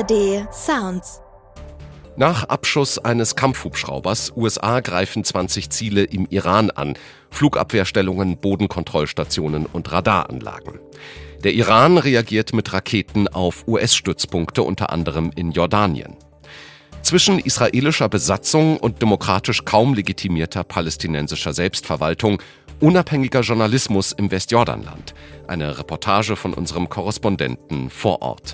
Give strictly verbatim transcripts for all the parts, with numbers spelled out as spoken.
A R D Sounds. Nach Abschuss eines Kampfhubschraubers, U S A greifen zwanzig Ziele im Iran an, Flugabwehrstellungen, Bodenkontrollstationen und Radaranlagen. Der Iran reagiert mit Raketen auf U S-Stützpunkte, unter anderem in Jordanien. Zwischen israelischer Besatzung und demokratisch kaum legitimierter palästinensischer Selbstverwaltung, unabhängiger Journalismus im Westjordanland. Eine Reportage von unserem Korrespondenten vor Ort.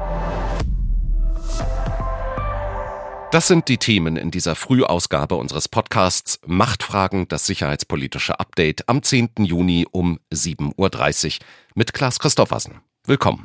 Das sind die Themen in dieser Frühausgabe unseres Podcasts Machtfragen, das sicherheitspolitische Update am zehnten Juni um sieben Uhr dreißig mit Klaas Christoffersen. Willkommen.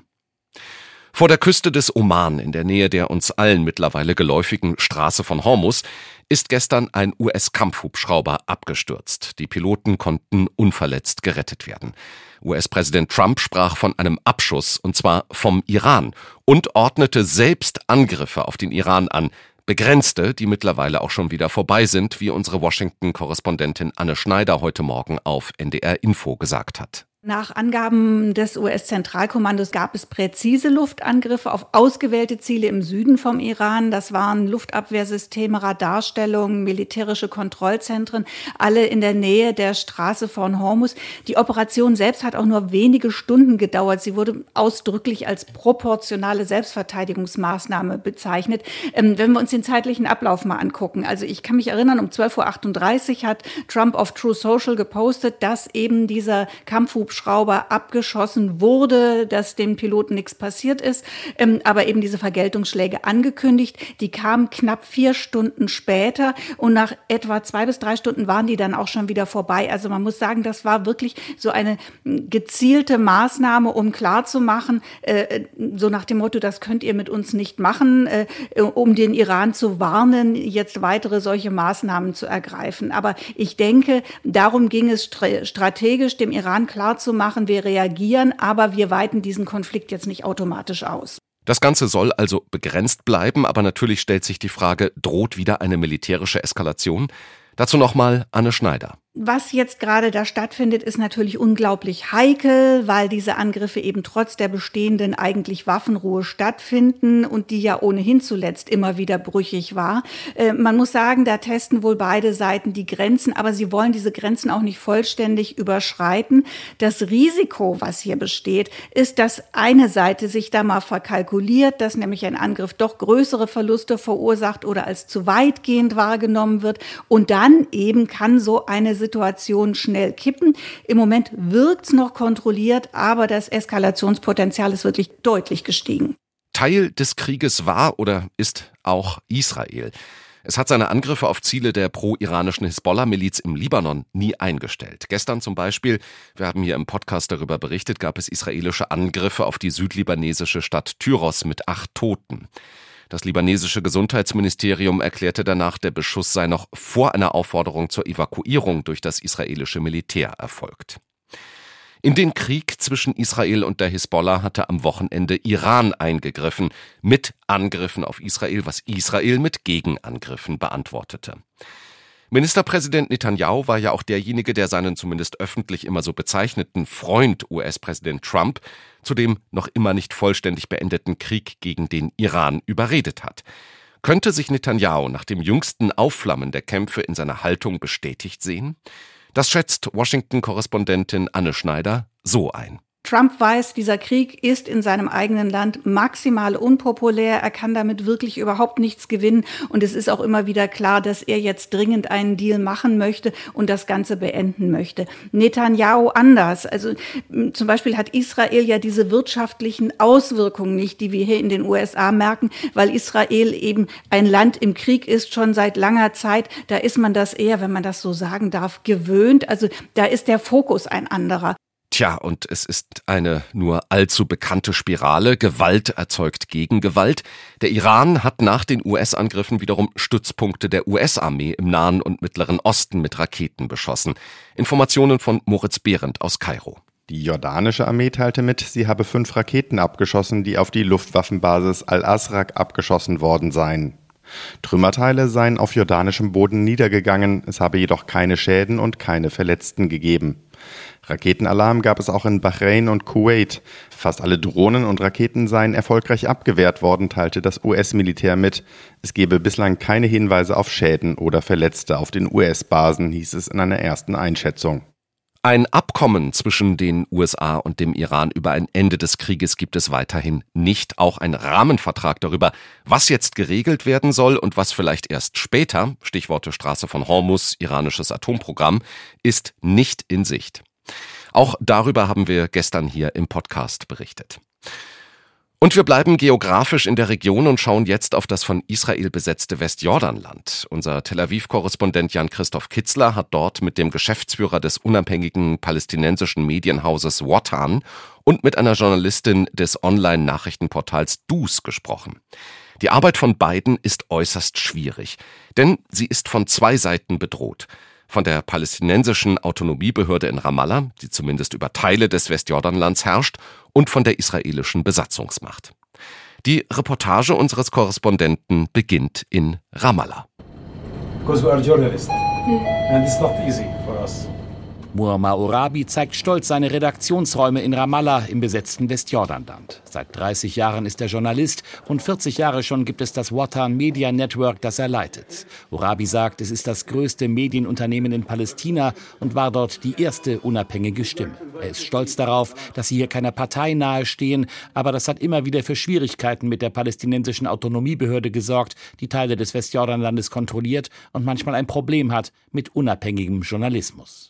Vor der Küste des Oman, in der Nähe der uns allen mittlerweile geläufigen Straße von Hormuz, ist gestern ein U S-Kampfhubschrauber abgestürzt. Die Piloten konnten unverletzt gerettet werden. U S-Präsident Trump sprach von einem Abschuss, und zwar vom Iran, und ordnete selbst Angriffe auf den Iran an. Begrenzte, die mittlerweile auch schon wieder vorbei sind, wie unsere Washington-Korrespondentin Anne Schneider heute Morgen auf N D R Info gesagt hat. Nach Angaben des U S-Zentralkommandos gab es präzise Luftangriffe auf ausgewählte Ziele im Süden vom Iran. Das waren Luftabwehrsysteme, Radarstellungen, militärische Kontrollzentren, alle in der Nähe der Straße von Hormuz. Die Operation selbst hat auch nur wenige Stunden gedauert. Sie wurde ausdrücklich als proportionale Selbstverteidigungsmaßnahme bezeichnet. Ähm, wenn wir uns den zeitlichen Ablauf mal angucken. Also ich kann mich erinnern, um zwölf Uhr achtunddreißig hat Trump auf True Social gepostet, dass eben dieser Kampfhubschrauber Schrauber abgeschossen wurde, dass dem Piloten nichts passiert ist, ähm, aber eben diese Vergeltungsschläge angekündigt. Die kamen knapp vier Stunden später und nach etwa zwei bis drei Stunden waren die dann auch schon wieder vorbei. Also man muss sagen, das war wirklich so eine gezielte Maßnahme, um klarzumachen, äh, so nach dem Motto, das könnt ihr mit uns nicht machen, äh, um den Iran zu warnen, jetzt weitere solche Maßnahmen zu ergreifen. Aber ich denke, darum ging es strategisch, dem Iran klar zu machen, wir reagieren, aber wir weiten diesen Konflikt jetzt nicht automatisch aus. Das Ganze soll also begrenzt bleiben, aber natürlich stellt sich die Frage, droht wieder eine militärische Eskalation? Dazu nochmal Anne Schneider. Was jetzt gerade da stattfindet, ist natürlich unglaublich heikel, weil diese Angriffe eben trotz der bestehenden eigentlich Waffenruhe stattfinden und die ja ohnehin zuletzt immer wieder brüchig war. Äh, man muss sagen, da testen wohl beide Seiten die Grenzen, aber sie wollen diese Grenzen auch nicht vollständig überschreiten. Das Risiko, was hier besteht, ist, dass eine Seite sich da mal verkalkuliert, dass nämlich ein Angriff doch größere Verluste verursacht oder als zu weitgehend wahrgenommen wird, und dann eben kann so eine Situation schnell kippen. Im Moment wirkt's noch kontrolliert, aber das Eskalationspotenzial ist wirklich deutlich gestiegen. Teil des Krieges war oder ist auch Israel. Es hat seine Angriffe auf Ziele der pro-iranischen Hisbollah-Miliz im Libanon nie eingestellt. Gestern zum Beispiel, wir haben hier im Podcast darüber berichtet, gab es israelische Angriffe auf die südlibanesische Stadt Tyros mit acht Toten. Das libanesische Gesundheitsministerium erklärte danach, der Beschuss sei noch vor einer Aufforderung zur Evakuierung durch das israelische Militär erfolgt. In den Krieg zwischen Israel und der Hisbollah hatte am Wochenende Iran eingegriffen, mit Angriffen auf Israel, was Israel mit Gegenangriffen beantwortete. Ministerpräsident Netanyahu war ja auch derjenige, der seinen zumindest öffentlich immer so bezeichneten Freund U S-Präsident Trump zu dem noch immer nicht vollständig beendeten Krieg gegen den Iran überredet hat. Könnte sich Netanyahu nach dem jüngsten Aufflammen der Kämpfe in seiner Haltung bestätigt sehen? Das schätzt Washington-Korrespondentin Anne Schneider so ein. Trump weiß, dieser Krieg ist in seinem eigenen Land maximal unpopulär. Er kann damit wirklich überhaupt nichts gewinnen. Und es ist auch immer wieder klar, dass er jetzt dringend einen Deal machen möchte und das Ganze beenden möchte. Netanyahu anders. Also zum Beispiel hat Israel ja diese wirtschaftlichen Auswirkungen nicht, die wir hier in den U S A merken, weil Israel eben ein Land im Krieg ist, schon seit langer Zeit. Da ist man das eher, wenn man das so sagen darf, gewöhnt. Also da ist der Fokus ein anderer. Tja, und es ist eine nur allzu bekannte Spirale. Gewalt erzeugt Gegengewalt. Der Iran hat nach den U S-Angriffen wiederum Stützpunkte der U S-Armee im Nahen und Mittleren Osten mit Raketen beschossen. Informationen von Moritz Behrendt aus Kairo. Die jordanische Armee teilte mit, sie habe fünf Raketen abgeschossen, die auf die Luftwaffenbasis Al-Azraq abgeschossen worden seien. Trümmerteile seien auf jordanischem Boden niedergegangen, es habe jedoch keine Schäden und keine Verletzten gegeben. Raketenalarm gab es auch in Bahrain und Kuwait. Fast alle Drohnen und Raketen seien erfolgreich abgewehrt worden, teilte das U S-Militär mit. Es gebe bislang keine Hinweise auf Schäden oder Verletzte auf den U S-Basen, hieß es in einer ersten Einschätzung. Ein Abkommen zwischen den U S A und dem Iran über ein Ende des Krieges gibt es weiterhin nicht. Auch ein Rahmenvertrag darüber, was jetzt geregelt werden soll und was vielleicht erst später, Stichworte Straße von Hormuz, iranisches Atomprogramm, ist nicht in Sicht. Auch darüber haben wir gestern hier im Podcast berichtet. Und wir bleiben geografisch in der Region und schauen jetzt auf das von Israel besetzte Westjordanland. Unser Tel Aviv-Korrespondent Jan-Christoph Kitzler hat dort mit dem Geschäftsführer des unabhängigen palästinensischen Medienhauses Watan und mit einer Journalistin des Online-Nachrichtenportals Dus gesprochen. Die Arbeit von beiden ist äußerst schwierig, denn sie ist von zwei Seiten bedroht. Von der palästinensischen Autonomiebehörde in Ramallah, die zumindest über Teile des Westjordanlands herrscht, und von der israelischen Besatzungsmacht. Die Reportage unseres Korrespondenten beginnt in Ramallah. Because we are journalists and it's not easy for us. Muammar Orabi zeigt stolz seine Redaktionsräume in Ramallah im besetzten Westjordanland. Seit dreißig Jahren ist er Journalist, rund vierzig Jahre schon gibt es das Watan Media Network, das er leitet. Orabi sagt, es ist das größte Medienunternehmen in Palästina und war dort die erste unabhängige Stimme. Er ist stolz darauf, dass sie hier keiner Partei nahestehen, aber das hat immer wieder für Schwierigkeiten mit der palästinensischen Autonomiebehörde gesorgt, die Teile des Westjordanlandes kontrolliert und manchmal ein Problem hat mit unabhängigem Journalismus.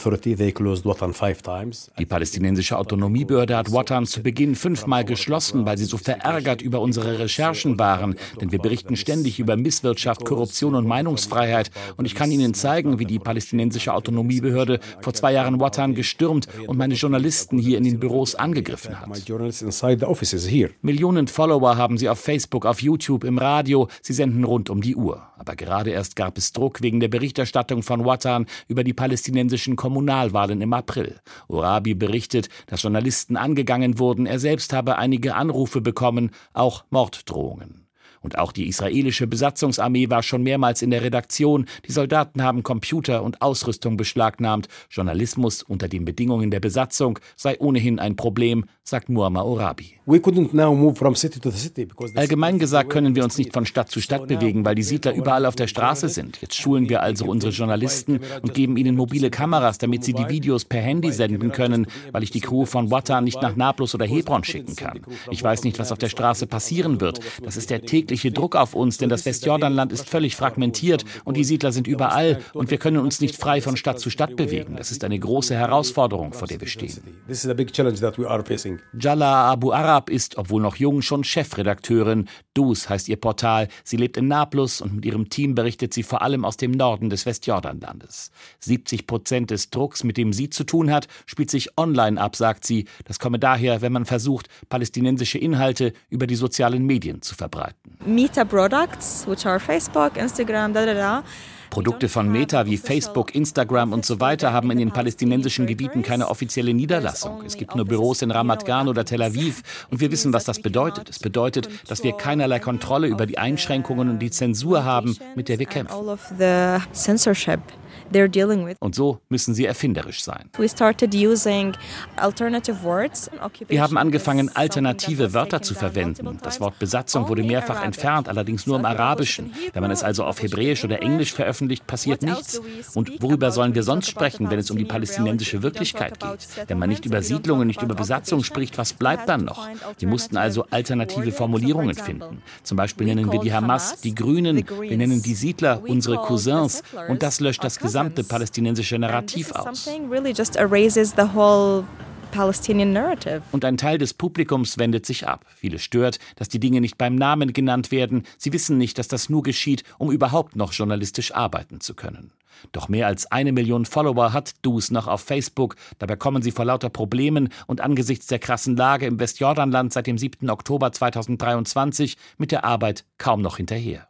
Die palästinensische Autonomiebehörde hat Watan zu Beginn fünfmal geschlossen, weil sie so verärgert über unsere Recherchen waren. Denn wir berichten ständig über Misswirtschaft, Korruption und Meinungsfreiheit. Und ich kann Ihnen zeigen, wie die palästinensische Autonomiebehörde vor zwei Jahren Watan gestürmt und meine Journalisten hier in den Büros angegriffen hat. Millionen Follower haben sie auf Facebook, auf YouTube, im Radio. Sie senden rund um die Uhr. Aber gerade erst gab es Druck wegen der Berichterstattung von Watan über die palästinensischen Kommunalwahlen im April. Orabi berichtet, dass Journalisten angegangen wurden. Er selbst habe einige Anrufe bekommen, auch Morddrohungen. Und auch die israelische Besatzungsarmee war schon mehrmals in der Redaktion. Die Soldaten haben Computer und Ausrüstung beschlagnahmt. Journalismus unter den Bedingungen der Besatzung sei ohnehin ein Problem, sagt Muammar Orabi. Allgemein gesagt können wir uns nicht von Stadt zu Stadt bewegen, weil die Siedler überall auf der Straße sind. Jetzt schulen wir also unsere Journalisten und geben ihnen mobile Kameras, damit sie die Videos per Handy senden können, weil ich die Crew von Watan nicht nach Nablus oder Hebron schicken kann. Ich weiß nicht, was auf der Straße passieren wird. Das ist der tägliche Druck auf uns, denn das Westjordanland ist völlig fragmentiert und die Siedler sind überall und wir können uns nicht frei von Stadt zu Stadt bewegen. Das ist eine große Herausforderung, vor der wir stehen. Jallah Abu Arab ist, obwohl noch jung, schon Chefredakteurin. Dus heißt ihr Portal. Sie lebt in Nablus und mit ihrem Team berichtet sie vor allem aus dem Norden des Westjordanlandes. siebzig Prozent des Drucks, mit dem sie zu tun hat, spielt sich online ab, sagt sie. Das komme daher, wenn man versucht, palästinensische Inhalte über die sozialen Medien zu verbreiten. Meta products, which are Facebook, Instagram, da da da. Produkte von Meta wie Facebook, Instagram und so weiter haben in den palästinensischen Gebieten keine offizielle Niederlassung. Es gibt nur Büros in Ramat Gan oder Tel Aviv und wir wissen, was das bedeutet. Es bedeutet, dass wir keinerlei Kontrolle über die Einschränkungen und die Zensur haben, mit der wir kämpfen. Und so müssen sie erfinderisch sein. Wir haben angefangen, alternative Wörter zu verwenden. Das Wort Besatzung wurde mehrfach entfernt, allerdings nur im Arabischen. Wenn man es also auf Hebräisch oder Englisch veröffentlicht, passiert nichts. Und worüber sollen wir sonst sprechen, wenn es um die palästinensische Wirklichkeit geht? Wenn man nicht über Siedlungen, nicht über Besatzung spricht, was bleibt dann noch? Wir mussten also alternative Formulierungen finden. Zum Beispiel nennen wir die Hamas die Grünen, wir nennen die Siedler unsere Cousins und das löscht das gesamte palästinensische Narrativ aus. Und ein Teil des Publikums wendet sich ab. Viele stört, dass die Dinge nicht beim Namen genannt werden. Sie wissen nicht, dass das nur geschieht, um überhaupt noch journalistisch arbeiten zu können. Doch mehr als eine Million Follower hat Dus noch auf Facebook. Dabei kommen sie vor lauter Problemen und angesichts der krassen Lage im Westjordanland seit dem siebten Oktober zweitausenddreiundzwanzig mit der Arbeit kaum noch hinterher.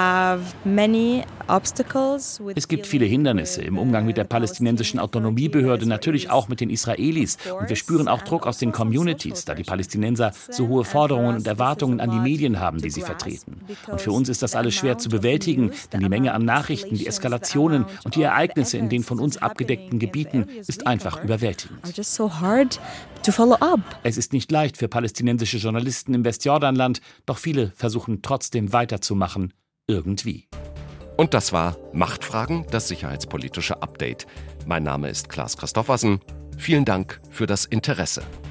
Es gibt viele Hindernisse im Umgang mit der palästinensischen Autonomiebehörde, natürlich auch mit den Israelis. Und wir spüren auch Druck aus den Communities, da die Palästinenser so hohe Forderungen und Erwartungen an die Medien haben, die sie vertreten. Und für uns ist das alles schwer zu bewältigen, denn die Menge an Nachrichten, die Eskalationen, und die Ereignisse in den von uns abgedeckten Gebieten ist einfach überwältigend. Es ist nicht leicht für palästinensische Journalisten im Westjordanland, doch viele versuchen trotzdem weiterzumachen, irgendwie. Und das war Machtfragen, das sicherheitspolitische Update. Mein Name ist Klaas Christoffersen. Vielen Dank für das Interesse.